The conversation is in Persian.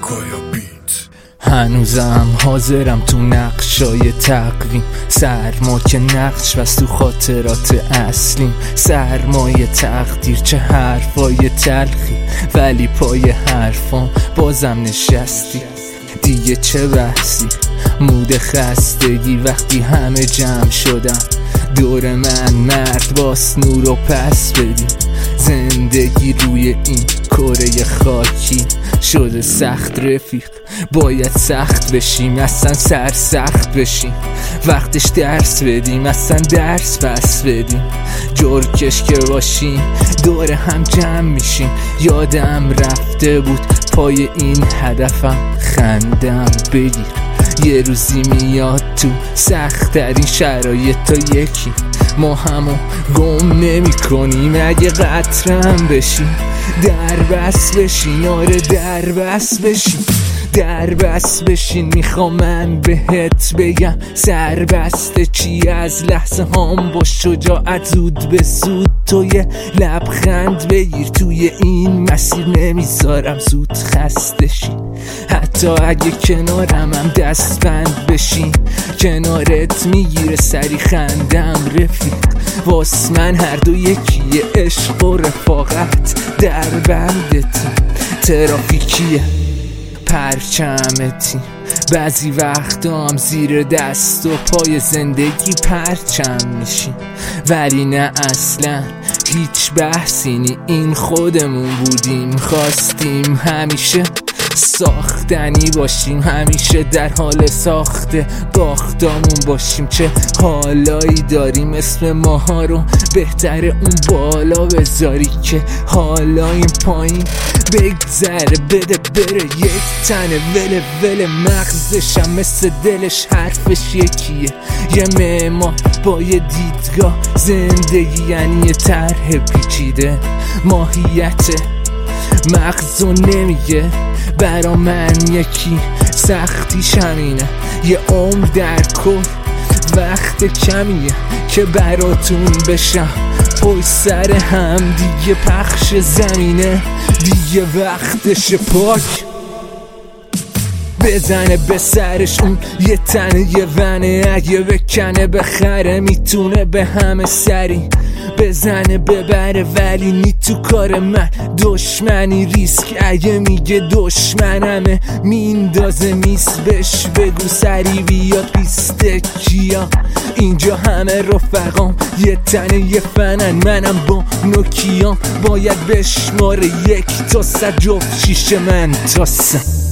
کایا بیت. هنوزم حاضرم تو نقشای تقویم، سرما که نقش بست تو خاطرات اصلیم. سرمایه تقدیر چه حرفای تلخی، ولی پای حرفام بازم نشستی. دیگه چه بحثی، مود خستگی وقتی همه جمع شدم دور من. مرد باس نورو پس بدیم، زندگی روی این کره خاکی شده سخت رفیق. باید سخت بشیم، اصلا سرسخت بشیم. وقتش درس بدیم، اصلا درس پس بدیم. جرکش که باشیم دور هم جمع میشیم. یادم رفته بود پای این هدفم خندم بگیر. یه روزی میاد تو سخت ترین شرایط تا یکی ما همو گم نمی کنیم. اگه قطرم بشیم در بس بشین، آره در بس بشین، در بس بشین. میخوام من بهت بگم سربسته چی از لحظه هام با شجاعت زود به زود تو یه لبخند بگیر. توی این مسیر نمیذارم زود خسته شی، حتی اگه کنارم هم دست بند بشین. کنارت میگیره سری خندم رفیق. واس من هر دو یکیه، عشق و رفاقت در بندتیم. ترافیکیه پرچمتیم، بعضی وقتا هم زیر دست و پای زندگی پرچم میشیم. ولی نه اصلا هیچ بحثی نی، این خودمون بودیم. خواستیم همیشه ساختنی باشیم، همیشه در حال ساخت باختامون باشیم. چه حالایی داریم اسم ماها رو بهتره اون بالا بذاری که حالا این پایین بگذره. بده بره یک تنه وله وله، مغزشم مثل دلش حرفش یکیه. یه معمار با یه دیدگاه، زندگی یعنی یه طرح پیچیده. ماهیت مغزو نمیگه برا من یکی، سختیش همینه. یه عمر در کل وقت کمیه که براتون بشم پای سر هم. دیگه پخش زمینه، دیگه وقتش پاک بزنه به سرش اون یه تنه یه ونه. اگه بکنه بخره میتونه به همه سری بزنه ببره، ولی نی تو کار من دشمنی ریسک. اگه میگه دشمنمه میندازه میس، بش بگو سری بیاد پیست کیا. اینجا همه رفقام یه تنه یه فنن، منم با نوکیام باید بشماره 1 تا 100 جفت شیشه من تا 100.